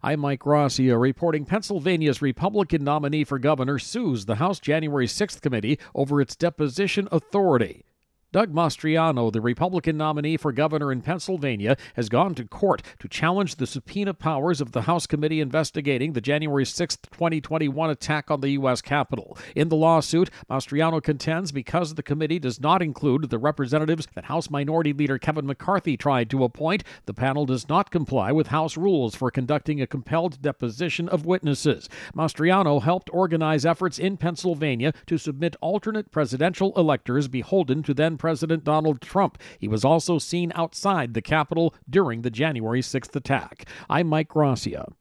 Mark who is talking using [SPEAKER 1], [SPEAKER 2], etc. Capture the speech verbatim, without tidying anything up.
[SPEAKER 1] I'm Mike Gracia reporting Pennsylvania's Republican nominee for governor sues the House January sixth committee over its deposition authority. Doug Mastriano, the Republican nominee for governor in Pennsylvania, has gone to court to challenge the subpoena powers of the House committee investigating the January sixth, twenty twenty-one attack on the U S Capitol. In the lawsuit, Mastriano contends because the committee does not include the representatives that House Minority Leader Kevin McCarthy tried to appoint, the panel does not comply with House rules for conducting a compelled deposition of witnesses. Mastriano helped organize efforts in Pennsylvania to submit alternate presidential electors beholden to then President Donald Trump. He was also seen outside the Capitol during the January sixth attack. I'm Mike Gracia.